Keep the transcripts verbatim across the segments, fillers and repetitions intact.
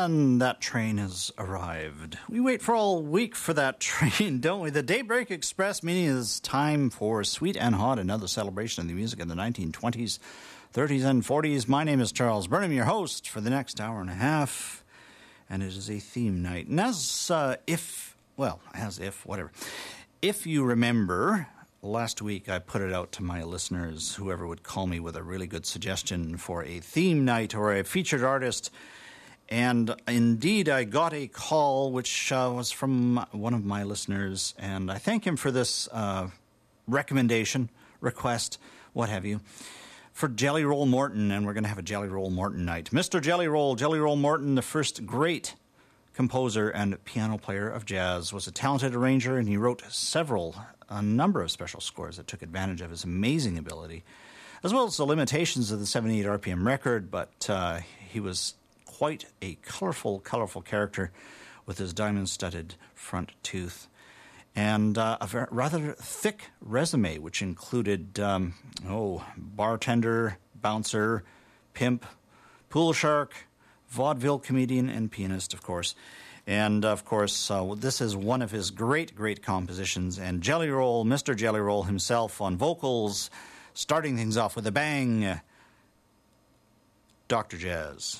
And that train has arrived. We wait for all week for that train, don't we? The Daybreak Express, meaning it's time for Sweet and Hot, another celebration of the music in the nineteen twenties, thirties, and forties. My name is Charles Burnham, your host for the next hour and a half, and it is a theme night. And as uh, if, well, as if, whatever. If you remember, last week I put it out to my listeners, whoever would call me with a really good suggestion for a theme night or a featured artist. And indeed, I got a call which uh, was from one of my listeners, and I thank him for this uh, recommendation, request, what have you, for Jelly Roll Morton, and we're going to have a Jelly Roll Morton night. Mister Jelly Roll, Jelly Roll Morton, the first great composer and piano player of jazz, was a talented arranger, and he wrote several, a number of special scores that took advantage of his amazing ability, as well as the limitations of the seventy-eight R P M record, but uh, he was quite a colorful, colorful character with his diamond-studded front tooth and uh, a very, rather thick resume, which included, um, oh, bartender, bouncer, pimp, pool shark, vaudeville comedian, and pianist, of course. And, of course, uh, this is one of his great, great compositions. And Jelly Roll, Mister Jelly Roll himself on vocals, starting things off with a bang, Doctor Jazz.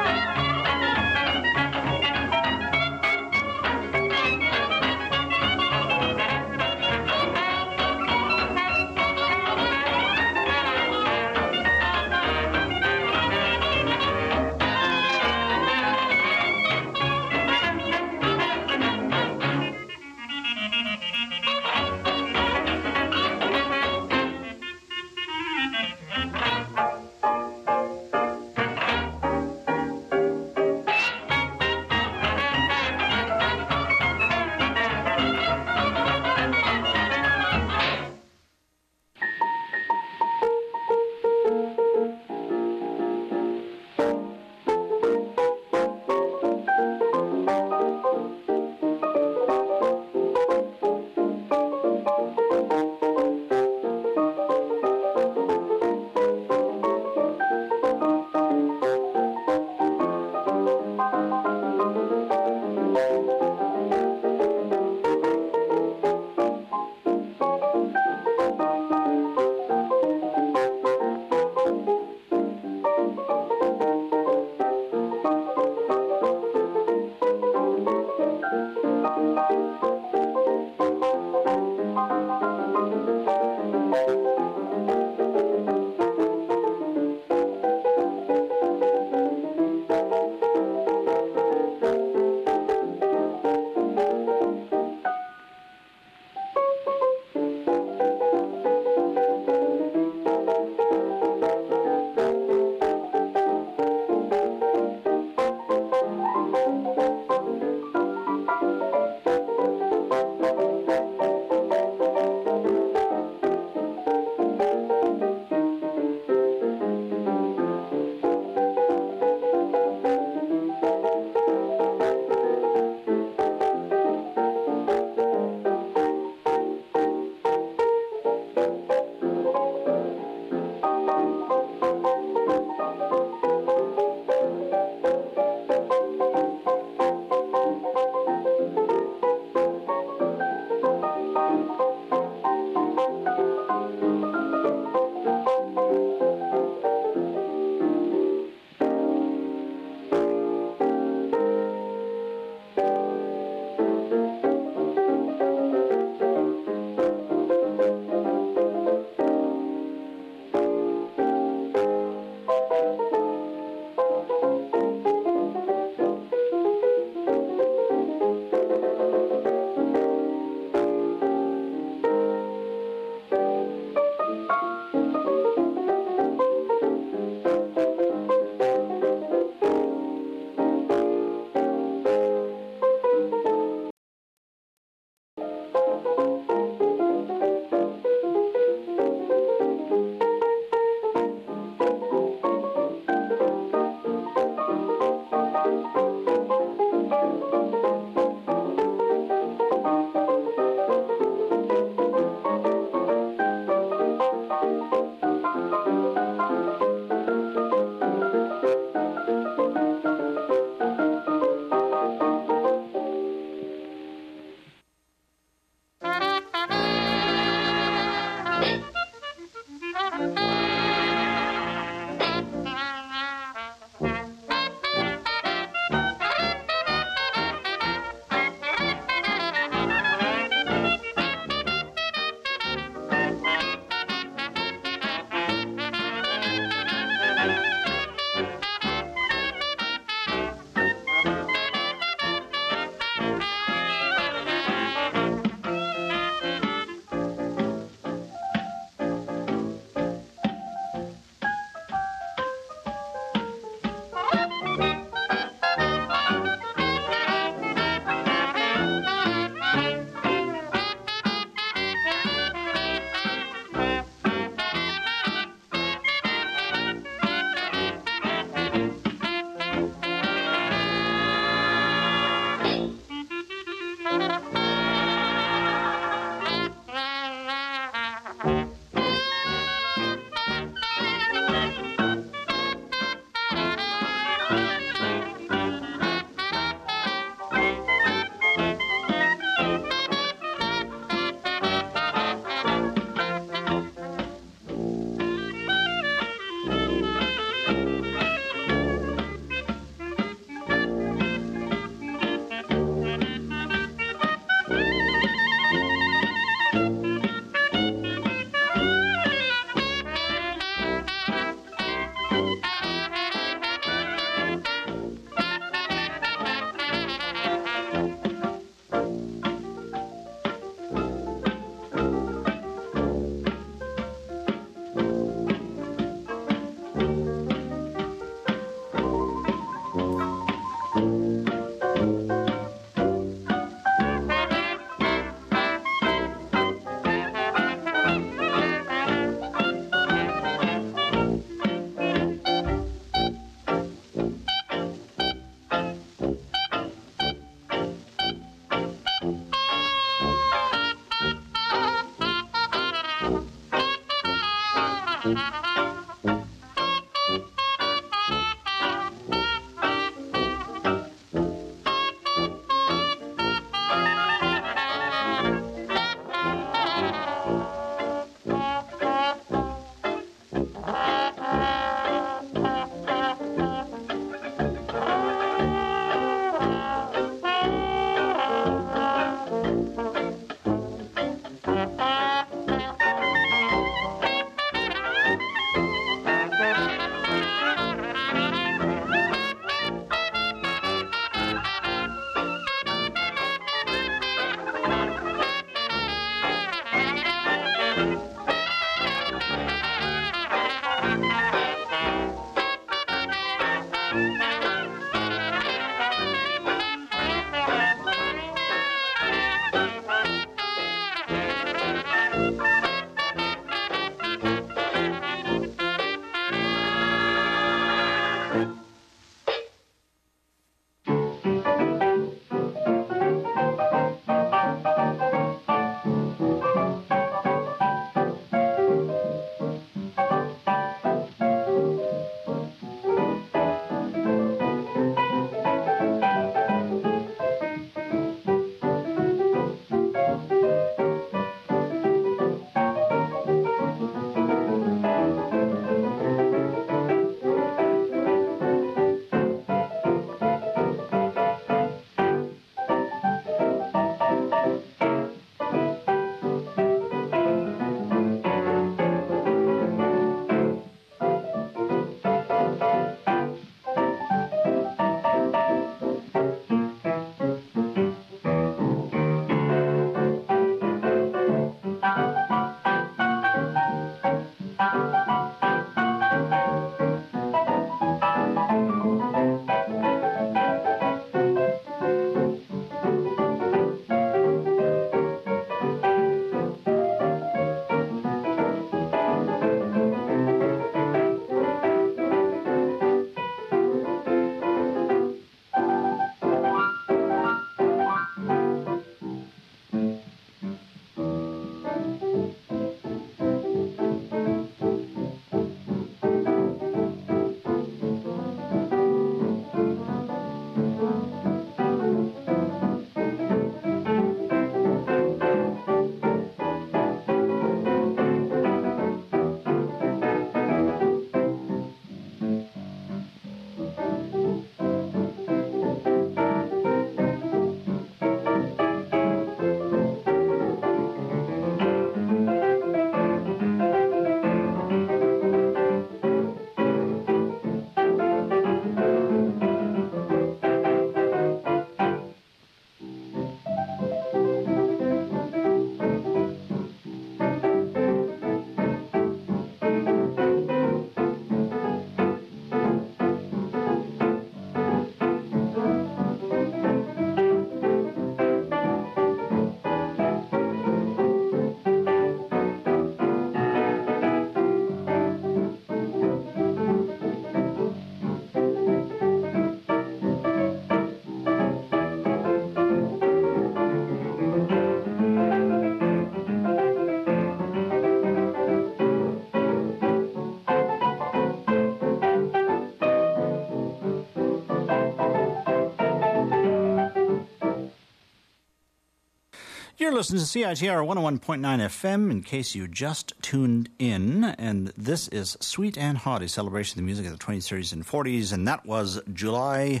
You're listening to C I T R one oh one point nine F M, in case you just tuned in, and this is Sweet and Hot, a celebration of the music of the twenties, thirties, and forties, and that was July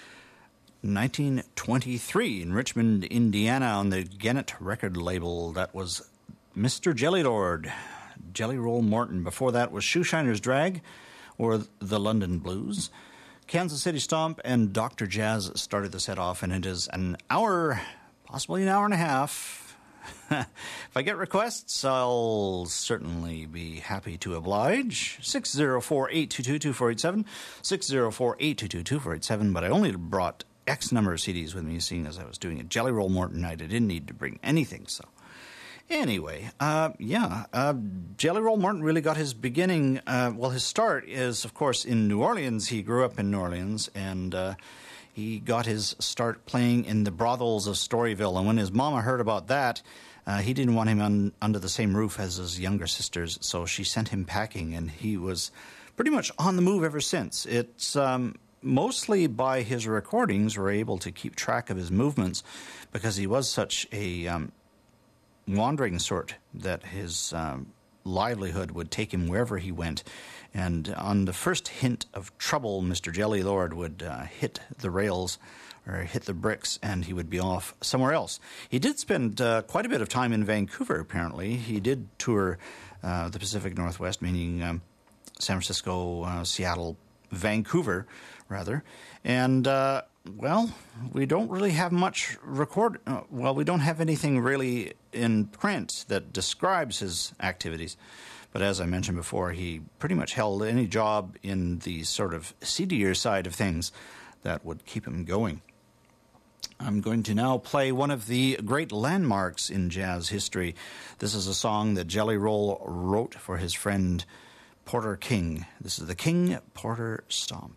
nineteen twenty-three in Richmond, Indiana, on the Gannett record label. That was Mister Jelly Lord, Jelly Roll Morton. Before that was Shoeshiner's Drag, or The London Blues. Kansas City Stomp and Doctor Jazz started the set off, and it is an hour, possibly an hour and a half. If I get requests, I'll certainly be happy to oblige. six oh four, eight two two, two four eight seven, six oh four, eight two two, two four eight seven, but I only brought X number of C Ds with me, seeing as I was doing a Jelly Roll Morton night. I didn't need to bring anything, so... Anyway, uh, yeah, uh, Jelly Roll Morton really got his beginning, uh, well, his start is, of course, in New Orleans. He grew up in New Orleans, and uh, he got his start playing in the brothels of Storyville. And when his mama heard about that, Uh, he didn't want him un- under the same roof as his younger sisters, so she sent him packing, and he was pretty much on the move ever since. It's um, mostly by his recordings we're able to keep track of his movements, because he was such a um, wandering sort that his um, livelihood would take him wherever he went. And on the first hint of trouble, Mister Jelly Lord would uh, hit the rails or hit the bricks, and he would be off somewhere else. He did spend uh, quite a bit of time in Vancouver, apparently. He did tour uh, the Pacific Northwest, meaning um, San Francisco, uh, Seattle, Vancouver, rather. And, uh, well, we don't really have much record. Uh, well, we don't have anything really in print that describes his activities. But as I mentioned before, he pretty much held any job in the sort of seedier side of things that would keep him going. I'm going to now play one of the great landmarks in jazz history. This is a song that Jelly Roll wrote for his friend Porter King. This is the King Porter Stomp.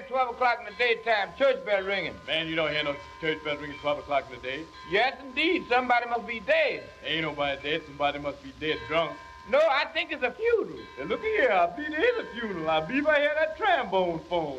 at twelve o'clock in the daytime, church bell ringing. Man, you don't hear no church bell ringing twelve o'clock in the day. Yes, indeed. Somebody must be dead. Ain't nobody dead. Somebody must be dead drunk. No, I think it's a funeral. Hey, look here. I believe there is a funeral. I believe I hear that trombone phone.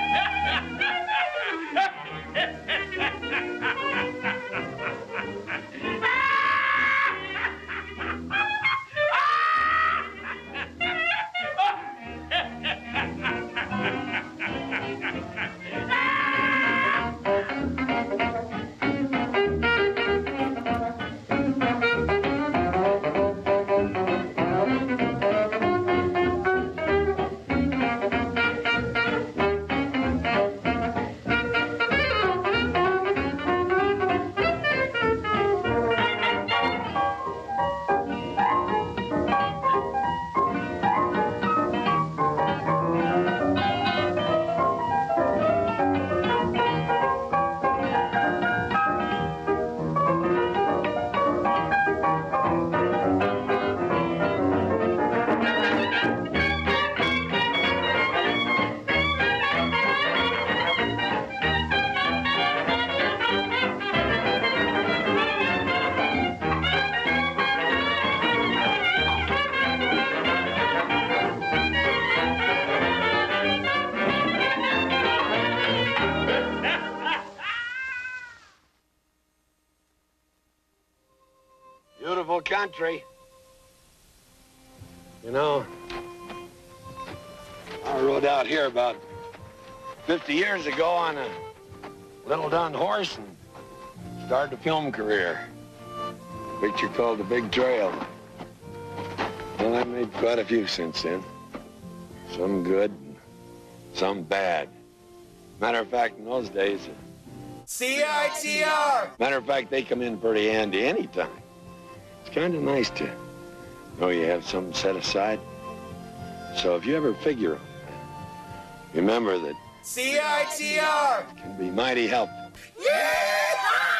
Beautiful country. You know, I rode out here about fifty years ago on a little dun horse and started a film career. A picture called The Big Trail. Well, I've made quite a few since then. Some good, some bad. Matter of fact, in those days... C I T R! Matter of fact, they come in pretty handy anytime. It's kind of nice to know you have something set aside. So if you ever figure on that, remember that... C I T R! ...can be mighty helpful. Yeah!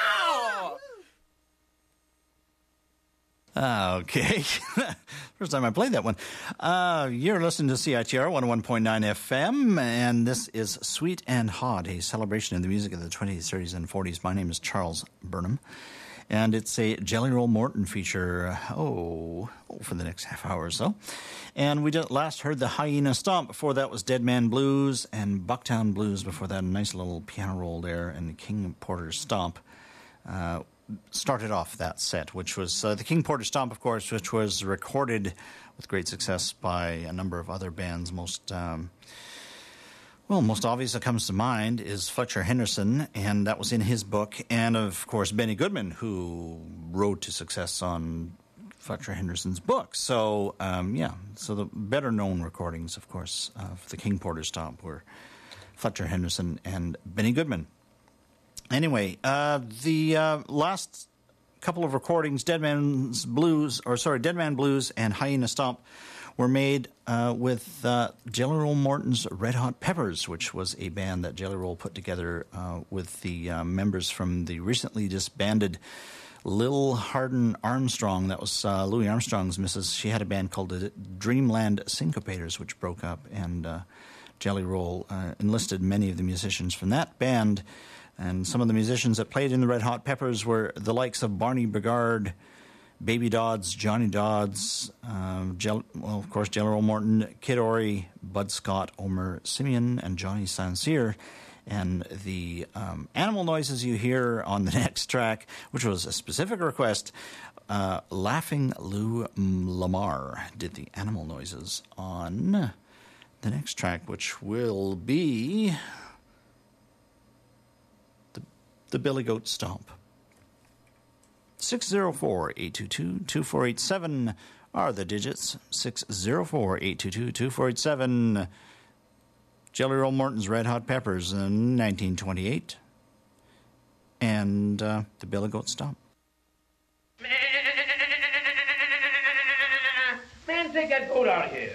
Okay. First time I played that one. Uh, you're listening to C I T R one oh one point nine F M, and this is Sweet and Hot, a celebration of the music of the twenties, thirties, and forties. My name is Charles Burnham, and it's a Jelly Roll Morton feature, oh, oh for the next half hour or so. And we just last heard the Hyena Stomp. Before that was Dead Man Blues and Bucktown Blues. Before that, a nice little piano roll there, and the King Porter Stomp. Uh, started off that set, which was uh, the King Porter Stomp, of course, which was recorded with great success by a number of other bands. Most, um, well, most obvious that comes to mind is Fletcher Henderson, and that was in his book. And, of course, Benny Goodman, who rode to success on Fletcher Henderson's book. So, um, yeah, so the better-known recordings, of course, of the King Porter Stomp were Fletcher Henderson and Benny Goodman. Anyway, uh, the uh, last couple of recordings, Dead Man's Blues, or sorry, Dead Man Blues and Hyena Stomp, were made uh, with uh, Jelly Roll Morton's Red Hot Peppers, which was a band that Jelly Roll put together uh, with the uh, members from the recently disbanded Lil Hardin Armstrong. That was uh, Louis Armstrong's missus. She had a band called the Dreamland Syncopators, which broke up, and uh, Jelly Roll uh, enlisted many of the musicians from that band. And some of the musicians that played in the Red Hot Peppers were the likes of Barney Bigard, Baby Dodds, Johnny Dodds, um, Jell- well, of course, Jelly Roll Morton, Kid Ory, Bud Scott, Omer Simeon, and Johnny Saint-Cyr. And the um, animal noises you hear on the next track, which was a specific request, uh, Laughing Lou Lamar did the animal noises on the next track, which will be... The Billy Goat Stomp. six oh four, eight two two, two four eight seven are the digits. six oh four, eight two two, two four eight seven. Jelly Roll Morton's Red Hot Peppers in nineteen twenty-eight. And uh, the Billy Goat Stomp. Man, take that goat out of here.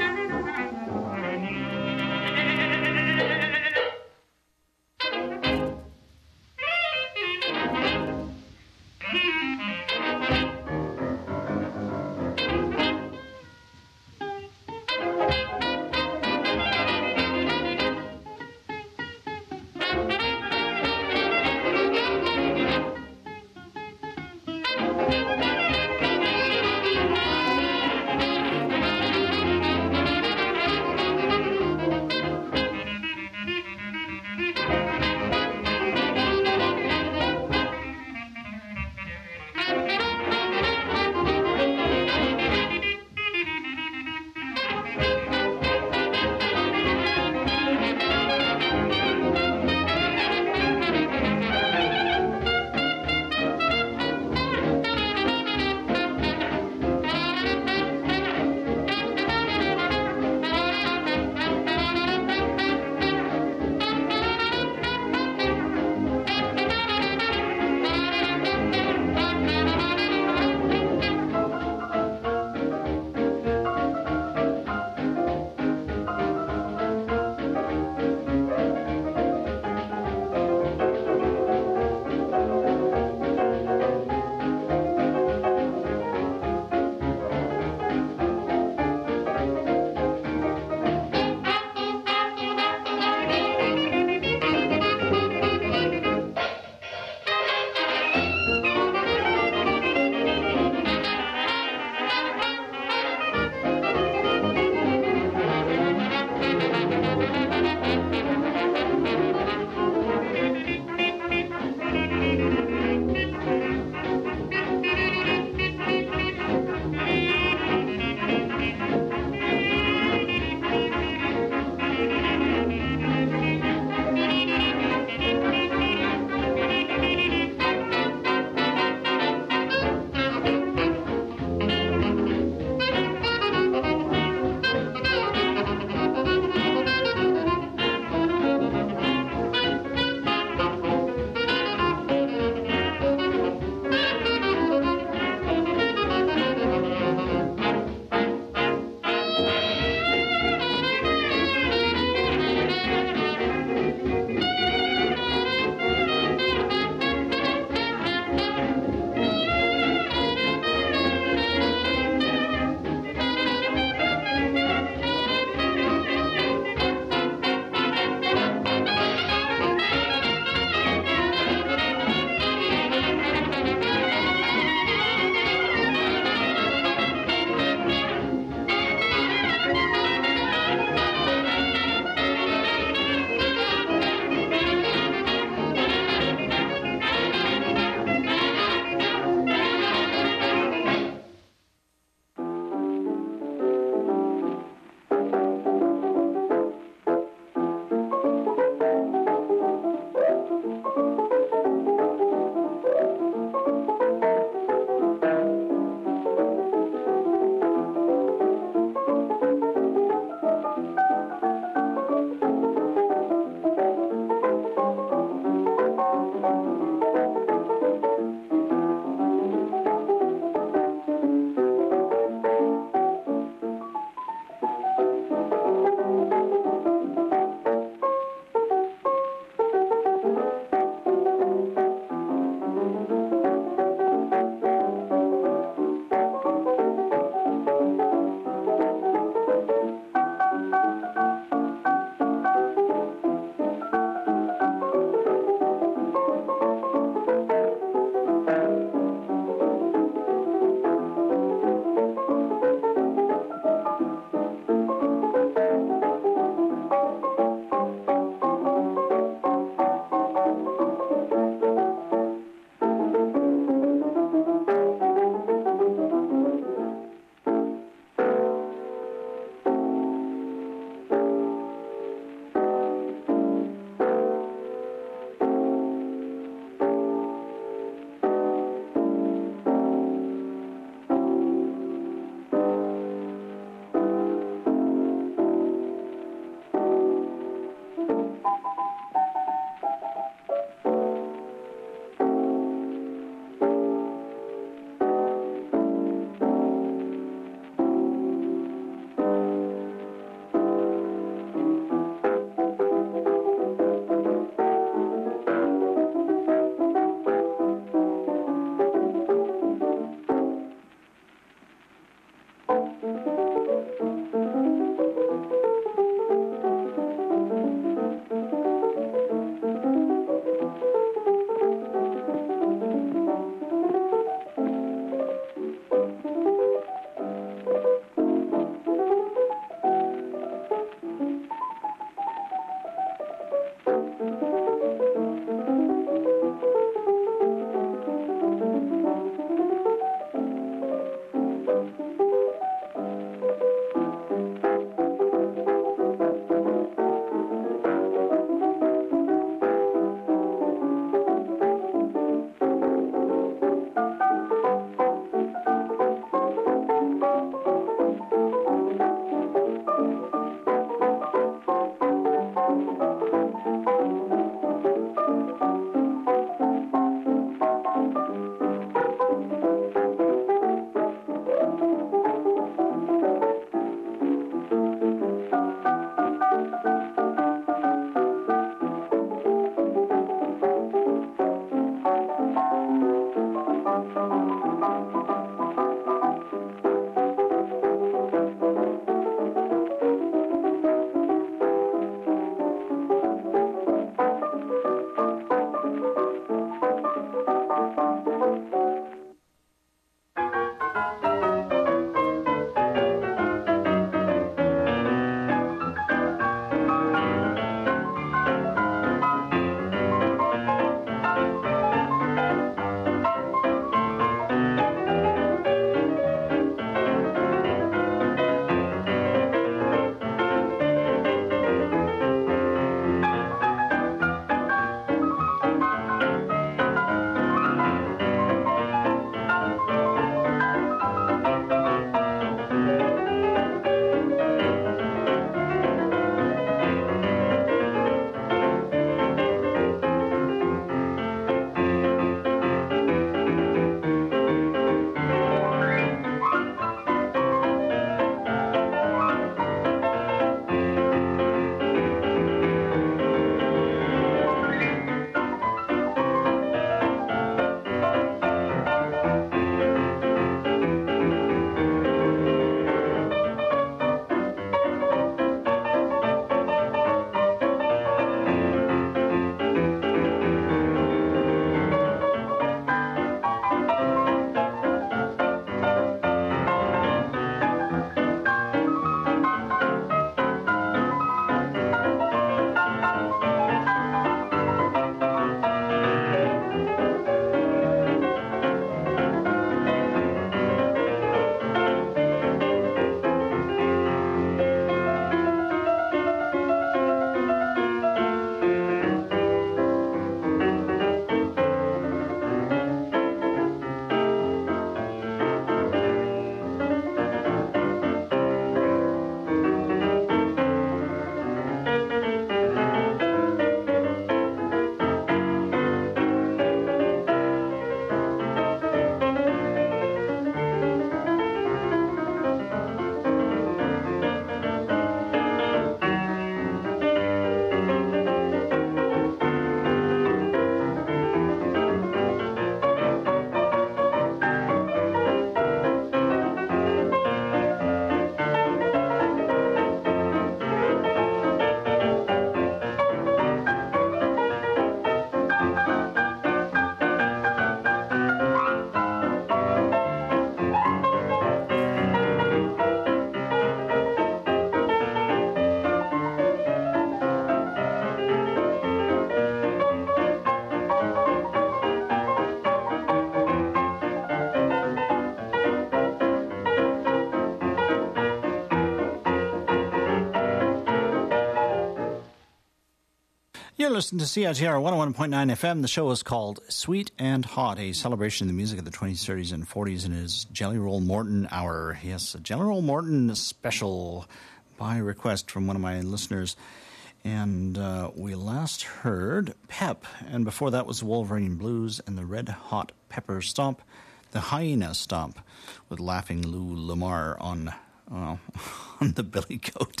You're listening to C I T R one oh one point nine F M. The show is called Sweet and Hot, a celebration of the music of the twenties, thirties, and forties, and it is Jelly Roll Morton Hour. Yes, a Jelly Roll Morton special by request from one of my listeners. And uh, we last heard Pep, and before that was the Wolverine Blues and the Red Hot Pepper Stomp, the Hyena Stomp, with Laughing Lou Lamar on, well, on the billy goat.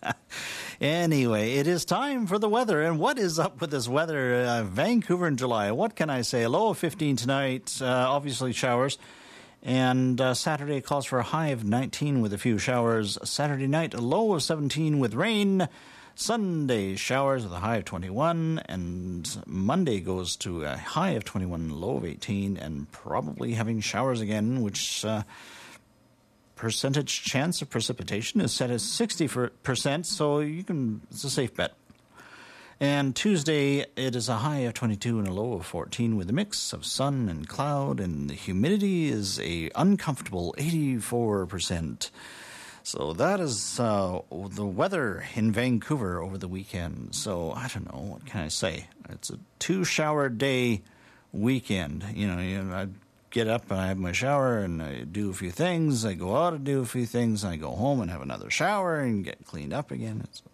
Anyway, it is time for the weather. And what is up with this weather? Uh, Vancouver in July. What can I say? A low of fifteen tonight, uh, obviously showers. And uh, Saturday calls for a high of nineteen with a few showers. Saturday night, a low of seventeen with rain. Sunday, showers with a high of twenty-one. And Monday goes to a high of twenty-one, low of eighteen. And probably having showers again, which... Uh, percentage chance of precipitation is set as sixty percent, so you can, it's a safe bet. And Tuesday, it is a high of twenty-two and a low of fourteen with a mix of sun and cloud, and the humidity is a uncomfortable eighty-four percent. So that is uh, the weather in Vancouver over the weekend. So I don't know, what can I say? It's a two-shower day weekend. You know, you know I get up and I have my shower and I do a few things. I go out and do a few things. And I go home and have another shower and get cleaned up again. It's,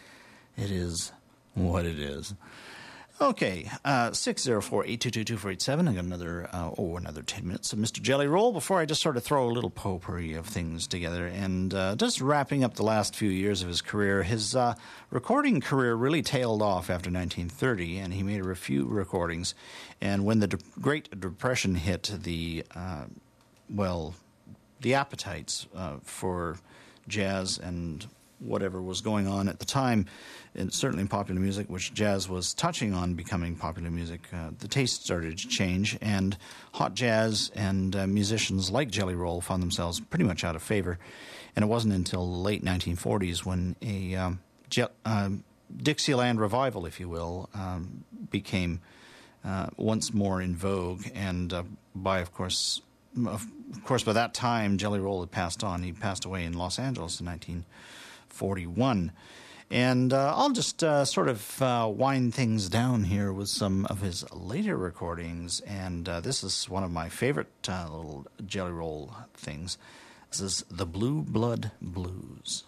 it is what it is. Okay, uh, six oh four, eight two two, two four eight seven. I got another, uh, oh, another ten minutes of Mister Jelly Roll before I just sort of throw a little potpourri of things together. And uh, just wrapping up the last few years of his career, his uh, recording career really tailed off after nineteen thirty, and he made a few recordings. And when the De- Great Depression hit, the, uh, well, the appetites uh, for jazz and whatever was going on at the time, and certainly in popular music, which jazz was touching on becoming popular music, uh, the taste started to change, and hot jazz and uh, musicians like Jelly Roll found themselves pretty much out of favor. And it wasn't until the late nineteen forties when a um, Je- uh, Dixieland revival, if you will, um, became uh, once more in vogue. And uh, by, of course, of course, by that time, Jelly Roll had passed on. He passed away in Los Angeles in nineteen forty-one. And uh, I'll just uh, sort of uh, wind things down here with some of his later recordings. And uh, this is one of my favorite uh, little Jelly Roll things. This is the Blue Blood Blues.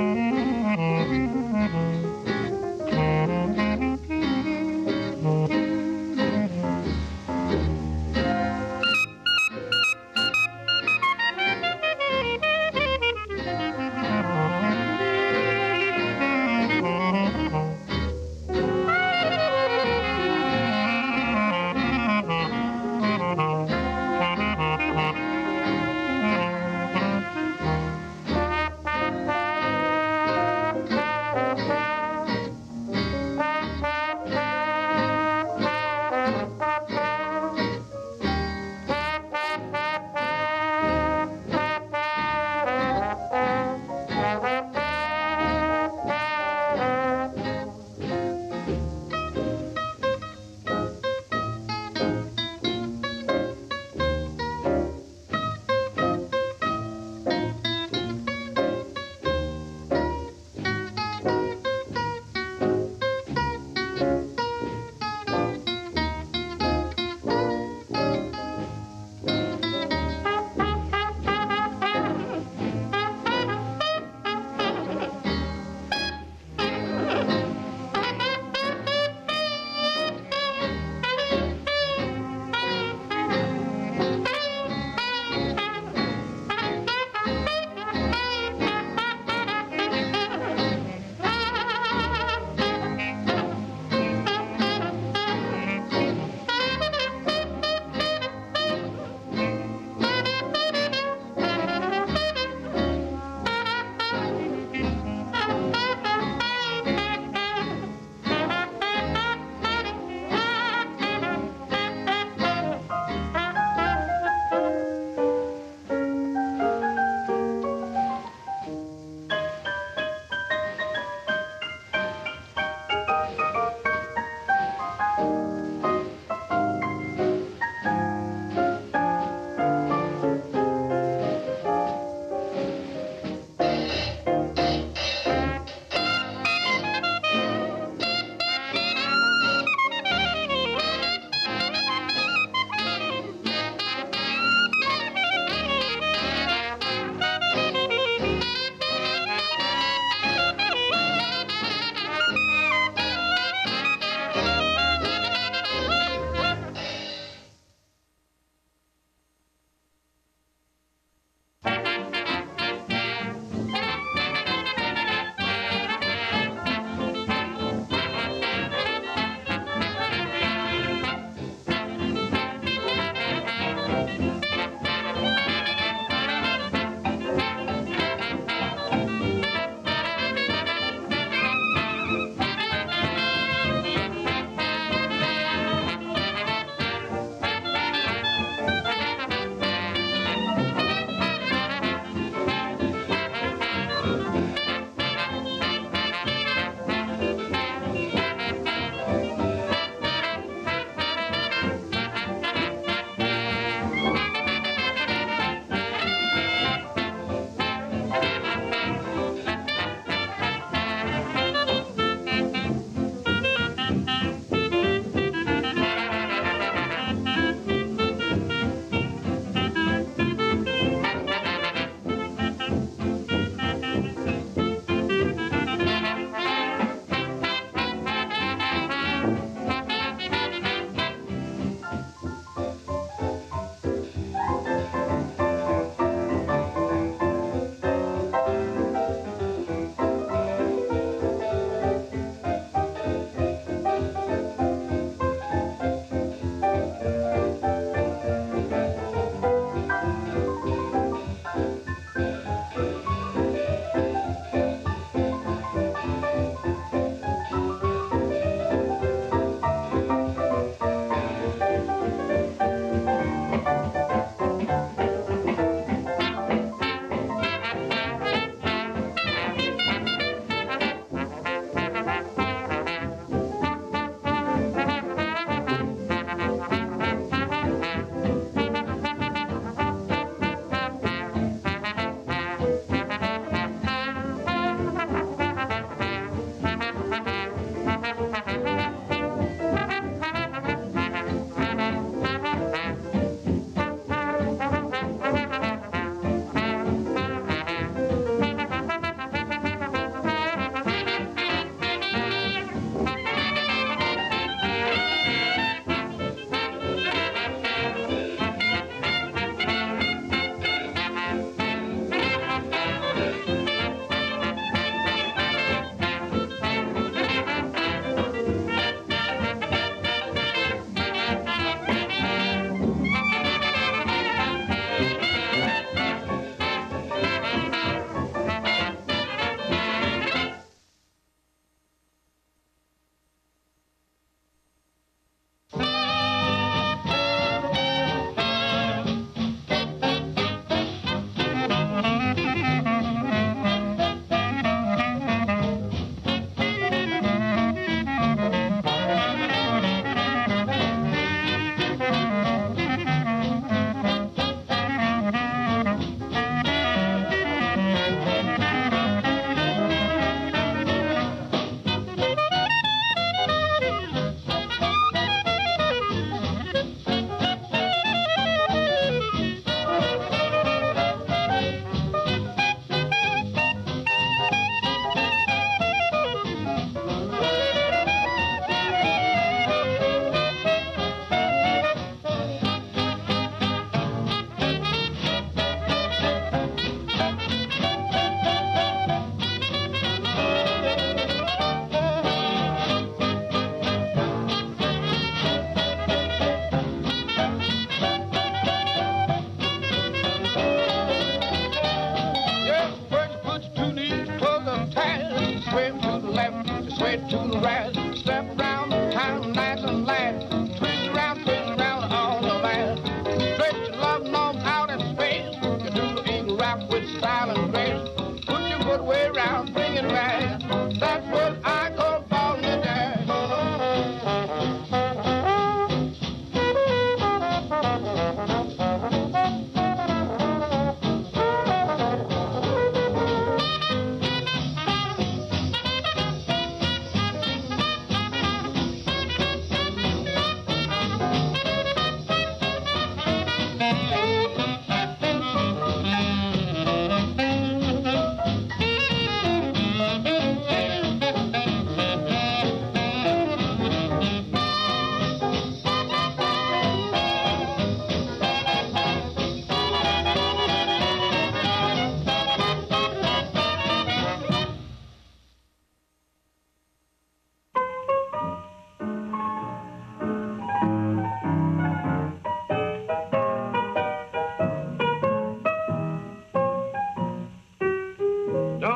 Thank you.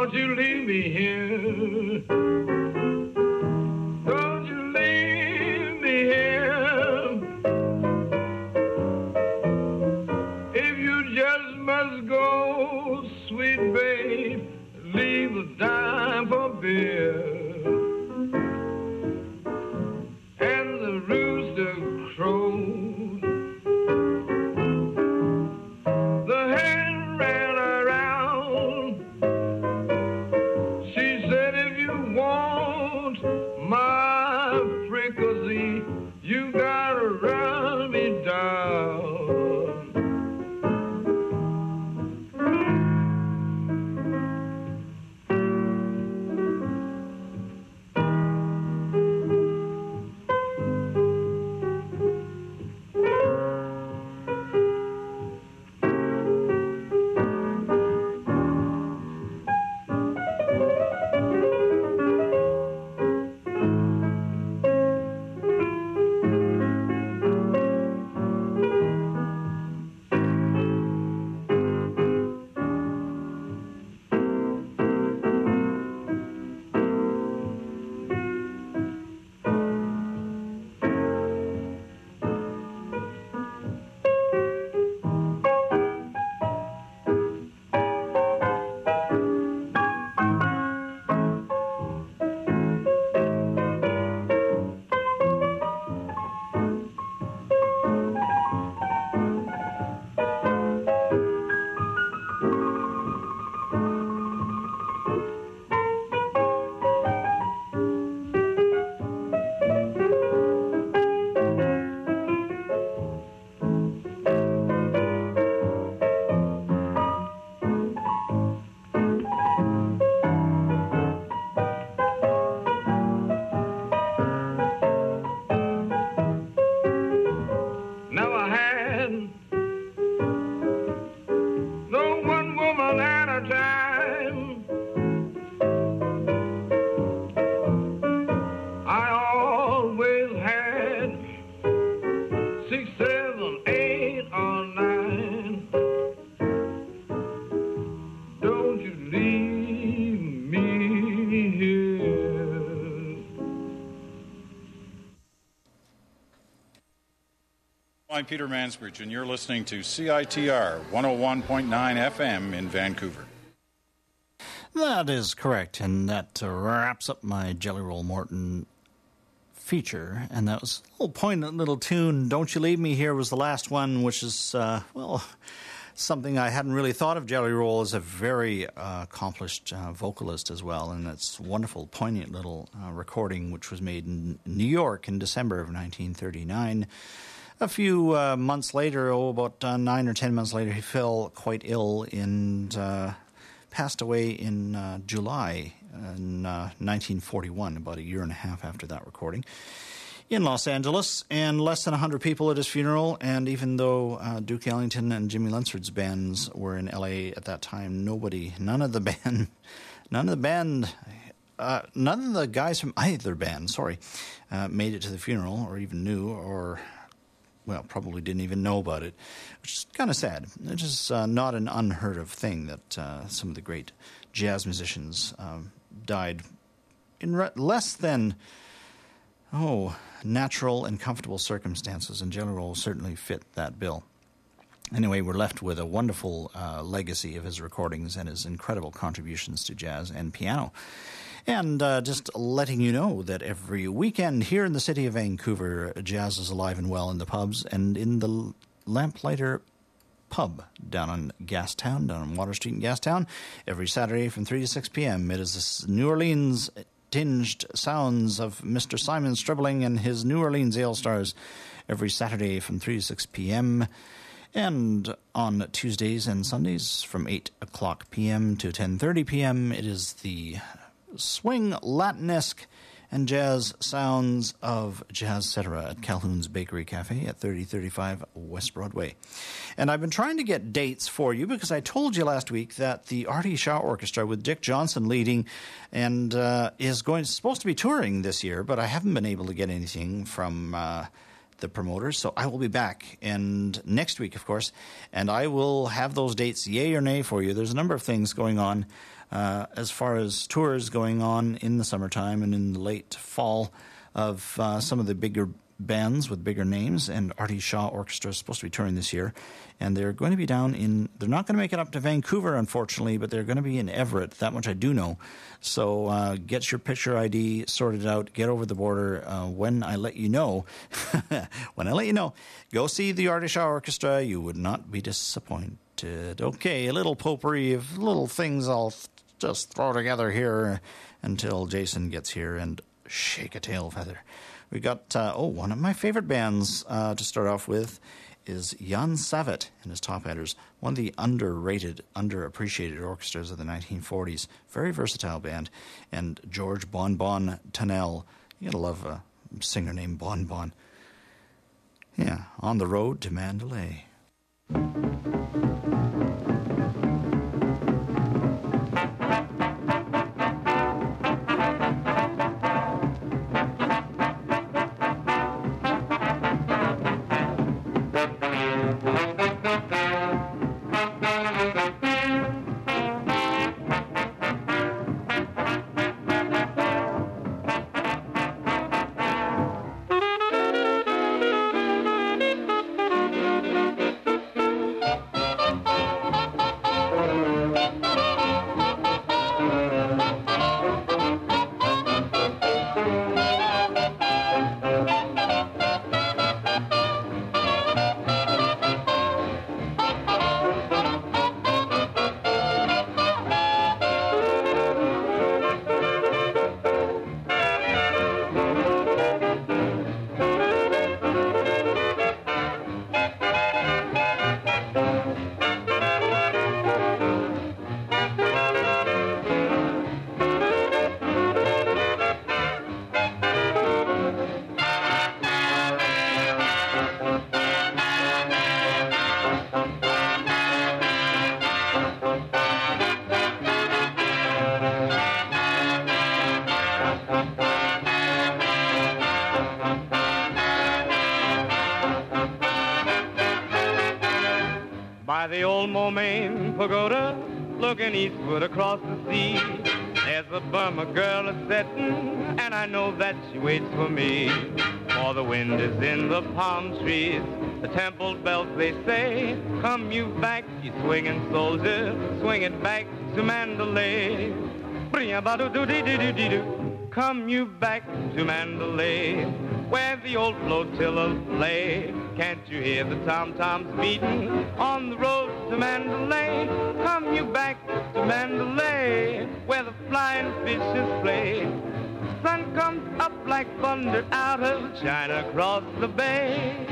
Don't you leave me here. Don't you leave me here. If you just must go, sweet babe, leave a dime for beer. And the rooster crowed. The hen ran around. She said, if you want my fricassee, you gotta run me down. I'm Peter Mansbridge, and you're listening to C I T R one oh one point nine F M in Vancouver. That is correct, and that uh, wraps up my Jelly Roll Morton feature. And that was a little poignant little tune. Don't You Leave Me Here was the last one, which is, uh, well, something I hadn't really thought of. Jelly Roll as a very uh, accomplished uh, vocalist as well, and it's a wonderful, poignant little uh, recording, which was made in New York in December of nineteen thirty-nine. A few uh, months later, oh, about uh, nine or ten months later, he fell quite ill and uh, passed away in uh, July in uh, nineteen forty-one, about a year and a half after that recording, in Los Angeles, and less than one hundred people at his funeral. And even though uh, Duke Ellington and Jimmy Lunceford's bands were in L A at that time, nobody, none of the band, none of the band, uh, none of the guys from either band, sorry, uh, made it to the funeral or even knew or... well, probably didn't even know about it, which is kind of sad. It's just uh, not an unheard of thing that uh, some of the great jazz musicians um, died in re- less than, oh, natural and comfortable circumstances, and Jelly Roll certainly fit that bill. Anyway, we're left with a wonderful uh, legacy of his recordings and his incredible contributions to jazz and piano. And uh, just letting you know that every weekend here in the city of Vancouver, jazz is alive and well in the pubs and in the Lamplighter Pub down on Gastown, down on Water Street in Gastown, every Saturday from three to six p.m. It is this New Orleans-tinged sounds of Mister Simon Stribling and his New Orleans Ale Stars every Saturday from three to six p.m. And on Tuesdays and Sundays from eight o'clock p.m. to ten thirty p.m. it is the swing, Latinesque, and jazz sounds of Jazz Cetera at Calhoun's Bakery Cafe at thirty thirty-five West Broadway. And I've been trying to get dates for you because I told you last week that the Artie Shaw Orchestra with Dick Johnson leading and uh, is going supposed to be touring this year, but I haven't been able to get anything from uh, the promoters. So I will be back and next week, of course, and I will have those dates, yay or nay, for you. There's a number of things going on uh, as far as tours going on in the summertime and in the late fall of uh, some of the bigger bands with bigger names, and Artie Shaw Orchestra is supposed to be touring this year, and they're going to be down in, they're not going to make it up to Vancouver, unfortunately, but they're going to be in Everett. That much I do know. So uh, get your picture I D sorted out, get over the border uh, when I let you know. When I let you know, go see the Artie Shaw Orchestra. You would not be disappointed. Okay, a little potpourri of little things I'll just throw together here until Jason gets here and shake a tail feather. We got, uh, oh, one of my favorite bands uh, to start off with is Jan Savet and his Top Headers, one of the underrated, underappreciated orchestras of the nineteen forties. Very versatile band. And George Bon Bon Tunnel. You gotta love a singer named Bon Bon. Yeah, On the Road to Mandalay. By the old Momaine Pagoda, looking eastward across the sea, there's a Burma girl a-settin', and I know that she waits for me. For the wind is in the palm trees, the temple bells they say, come you back, you swinging soldier, swing it back to Mandalay. Come you back to Mandalay, where the old flotilla lay. Can't you hear the tom-toms beating on the road to Mandalay? Come you back to Mandalay, where the flying fishes play. Sun comes up like thunder out of China across the bay.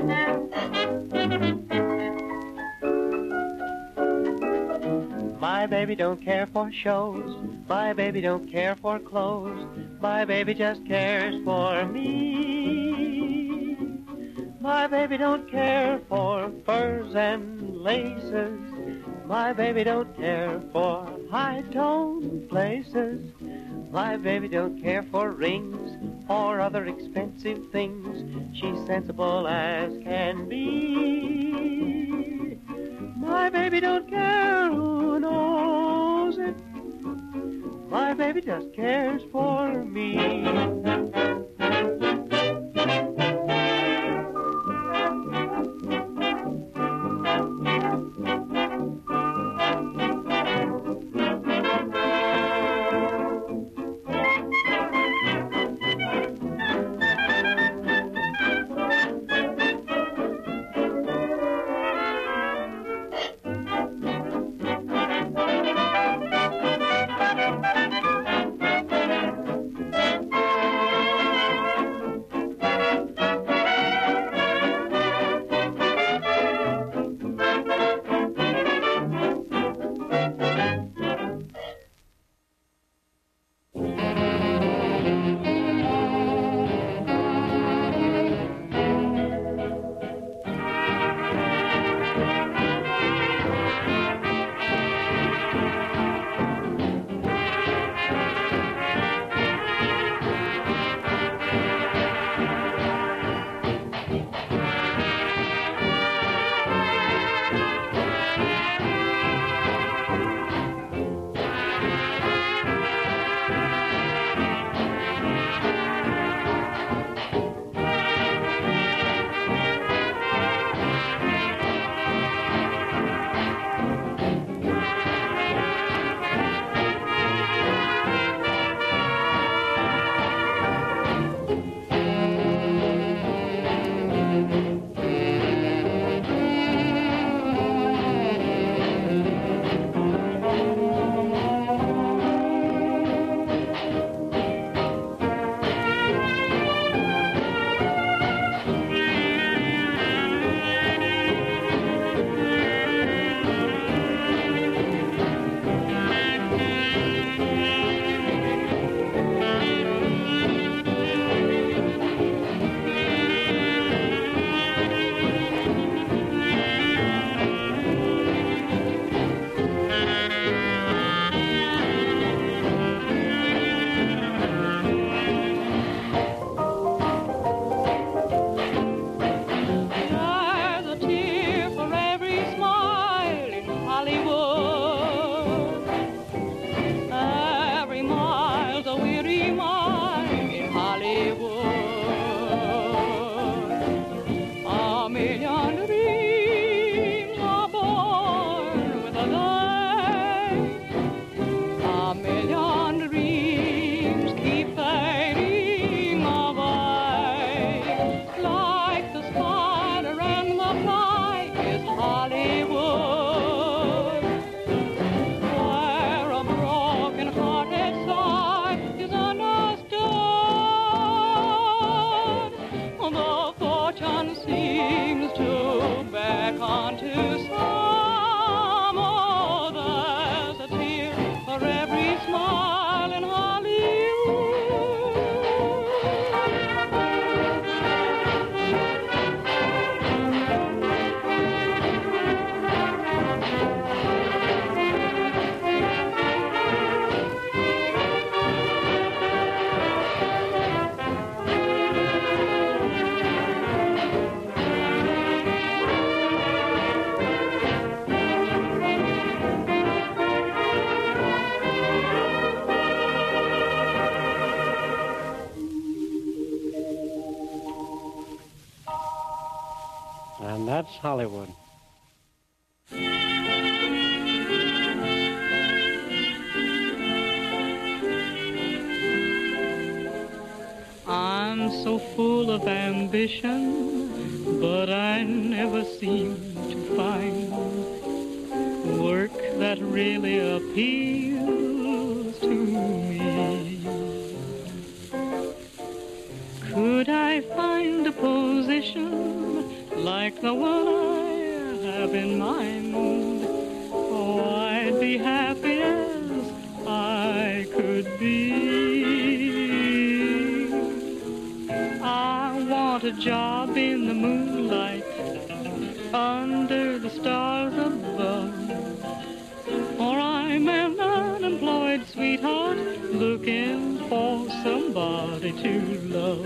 My baby don't care for shows. My baby don't care for clothes. My baby just cares for me. My baby don't care for furs and laces. My baby don't care for high-toned places. My baby don't care for rings or other expensive things. She's sensible as can be. My baby don't care who knows it. My baby just cares for me. And that's Hollywood. I'm so full of ambition, but I never seem to find work that really appeals to me. Could I find a position like the one I have in mind. Oh, I'd be happy as I could be. I want a job in the moonlight, under the stars above, or I'm an unemployed sweetheart looking for somebody to love.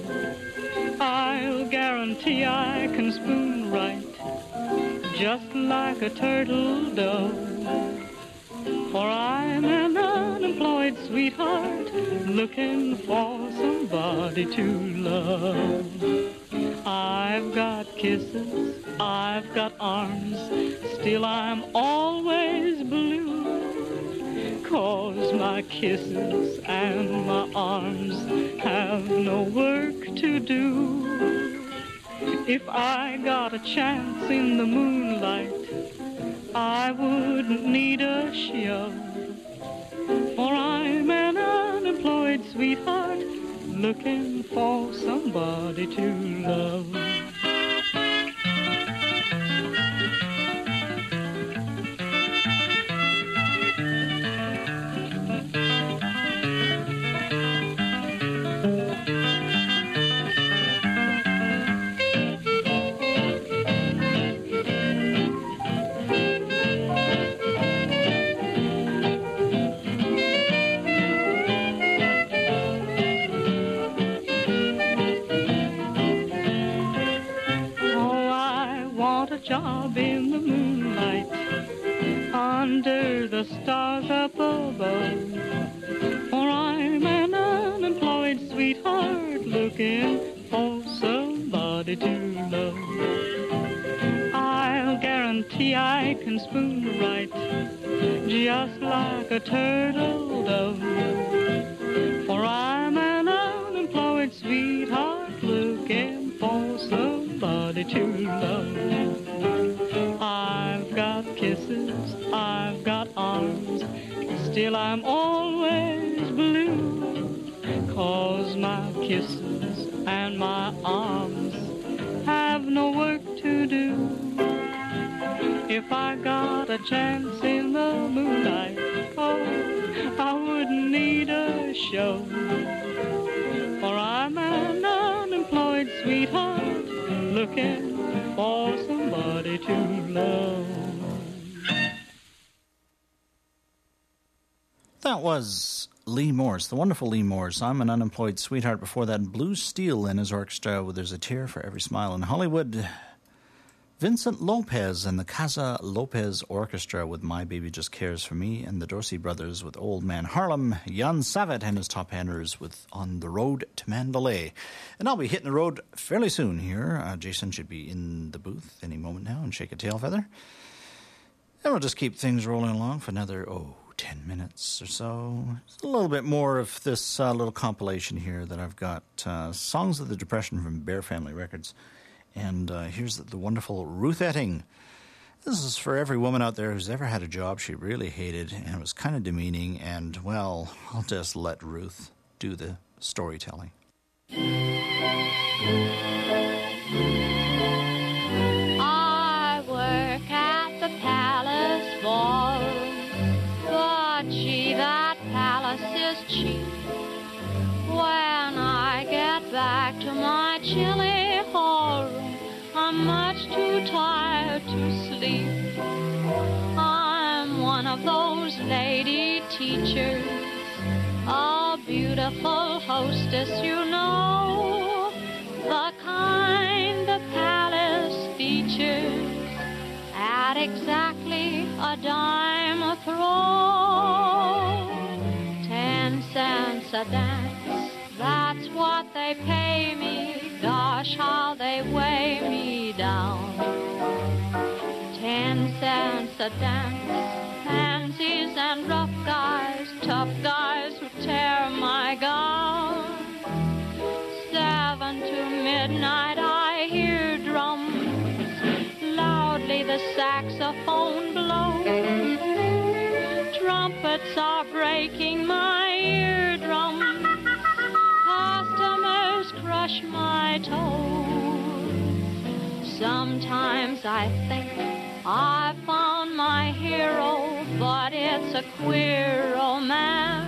I'll guarantee I can spoon right, just like a turtle dove, for I'm an unemployed sweetheart looking for somebody to love. I've got kisses, I've got arms, still I'm always blue, 'cause my kisses and my arms have no work to do. If I got a chance in the moonlight, I wouldn't need a shove, for I'm an unemployed sweetheart looking for somebody to love. Job in the moonlight, under the stars up above, for I'm an unemployed sweetheart looking for somebody to love. I'll guarantee I can spoon right, just like a turtle dove, for I'm an unemployed sweetheart looking for somebody to love. I've got kisses, I've got arms, still I'm always blue, 'cause my kisses and my arms have no work to do. If I got a chance in the moonlight, oh, I wouldn't need a show, for I'm an unemployed sweetheart looking for somebody to love. That was Lee Morse, the wonderful Lee Morse. I'm an unemployed sweetheart. Before that, Blue Steel in his orchestra with There's a Tear for Every Smile in Hollywood. Vincent Lopez and the Casa Lopez Orchestra with My Baby Just Cares for Me, and the Dorsey Brothers with Old Man Harlem, Jan Savitt and his Top Handers with On the Road to Mandalay. And I'll be hitting the road fairly soon here. Uh, Jason should be in the booth any moment now and shake a tail feather. And we'll just keep things rolling along for another, oh, ten minutes or so. Just a little bit more of this uh, little compilation here that I've got. Uh, Songs of the Depression from Bear Family Records. And uh, here's the, the wonderful Ruth Etting. This is for every woman out there who's ever had a job she really hated and it was kind of demeaning. And, well, I'll just let Ruth do the storytelling. I work at the Palace Ballroom, but gee, that palace is cheap. When I get back to my chilly hallroom, I'm much too tired to sleep. I'm one of those lady teachers, a beautiful hostess, you know, the kind the palace features at exactly a dime a throw. Ten cents a dance, that's what they pay me. Gosh, how they weigh me down. Ten cents a dance, pansies and rough guys, tough guys who tear my gown. Seven to midnight I hear drums, loudly the saxophone blows. Trumpets are breaking my eardrums, customers crush my toes. Sometimes I think I've found my hero, but it's a queer romance.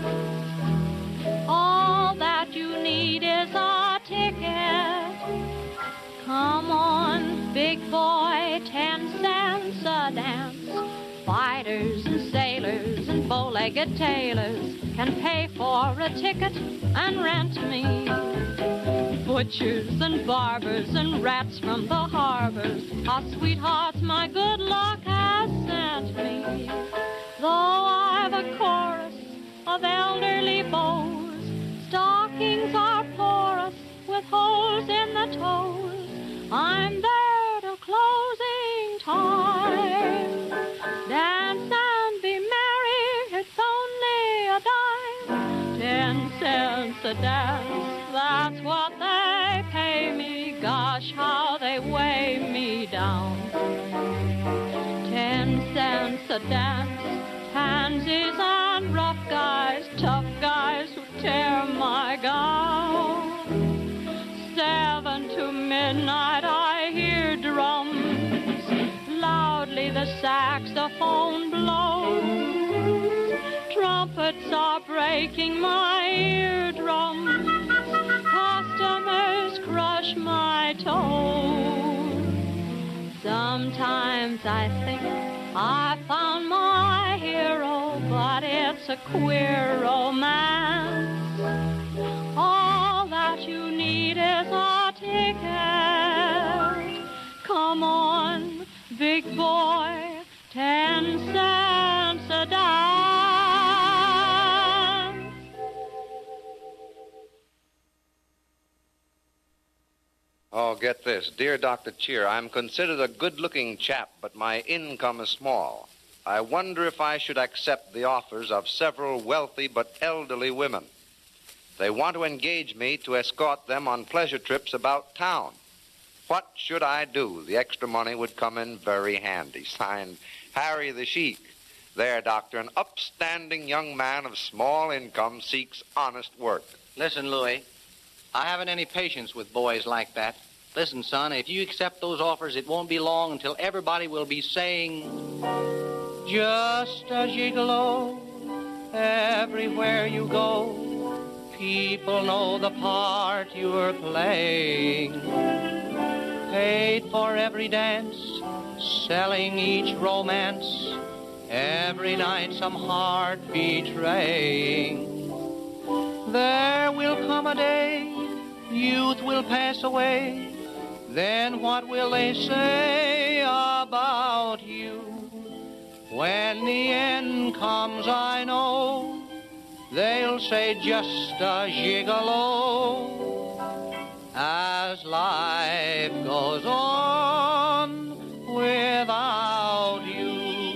All that you need is a ticket. Come on, big boy, ten cents a dance. Fighters and sailors and bow-legged tailors can pay for a ticket and rent me. Butchers and barbers and rats from the harbors are sweethearts my good luck has sent me. Though I've a chorus of elderly beaux, stockings are porous with holes in the toes. I'm there till closing time. Dance and be merry, it's only a dime. Ten cents a dance, that's what they pay me. Gosh, how they weigh me down. Ten cents a dance, pansies and rough guys, tough guys who tear my gown. Seven to midnight I hear drums, loudly the saxophone blows. Trumpets are breaking my eardrums, customers crush my toes. Sometimes I think I found my hero, but it's a queer romance. All that you need is a ticket. Come on, big boy, ten cents a dime. Oh, get this. Dear Doctor Cheer, I'm considered a good-looking chap, but my income is small. I wonder if I should accept the offers of several wealthy but elderly women. They want to engage me to escort them on pleasure trips about town. What should I do? The extra money would come in very handy. Signed, Harry the Sheik. There, Doctor, an upstanding young man of small income seeks honest work. Listen, Louis, I haven't any patience with boys like that. Listen, son, if you accept those offers, it won't be long until everybody will be saying, just a gigolo everywhere you go. People know the part you're playing. Paid for every dance, selling each romance, every night some heart betraying. There will come a day, youth will pass away, then what will they say about you? When the end comes, I know, they'll say just a gigolo. As life goes on without you.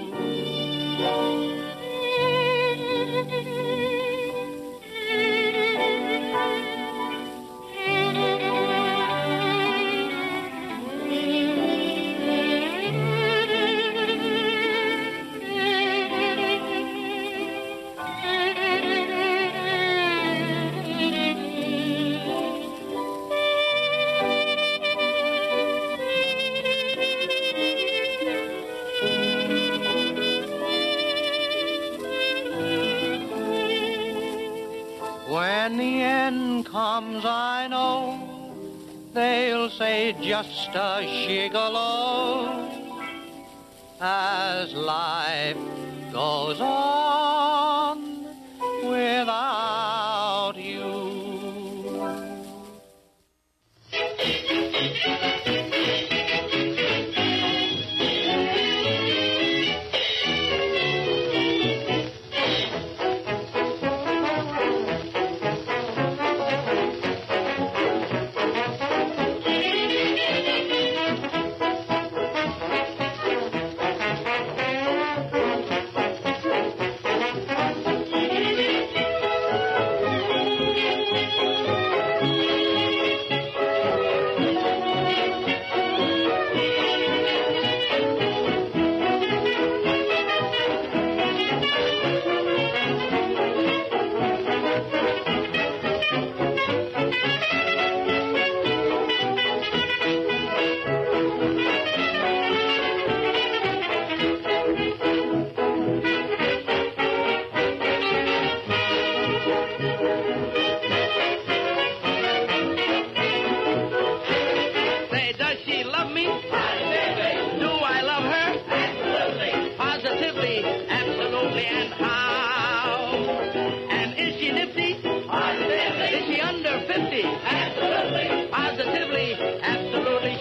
When the end comes, I know, they'll say just a gigolo. As life goes on without you.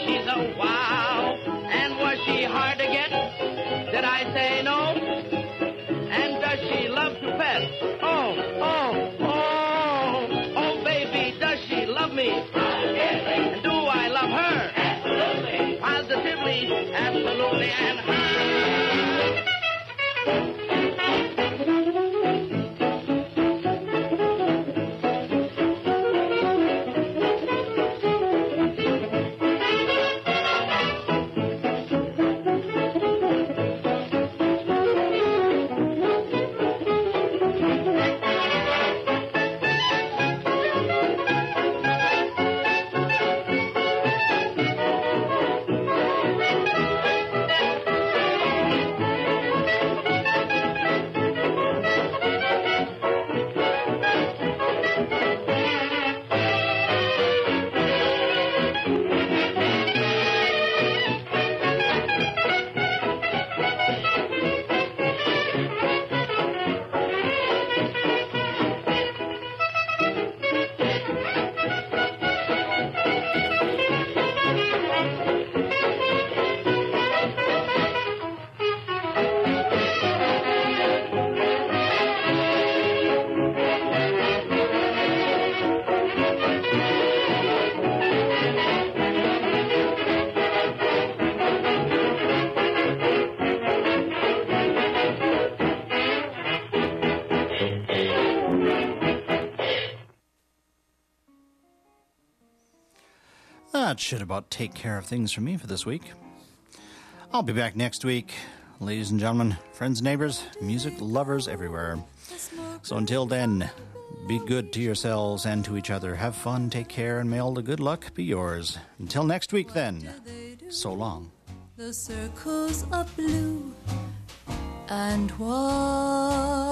she's a wow. And was she hard to get? Did I say no? And does she love to pet? Oh, oh, oh, oh, baby, does she love me? And do I love her? Absolutely. Positively, absolutely, and her. That should about take care of things for me for this week. I'll be back next week, ladies and gentlemen, friends and neighbors, music lovers everywhere. So until then, be good to yourselves and to each other. Have fun, take care, and may all the good luck be yours. Until next week, then, so long. The circles of blue and white.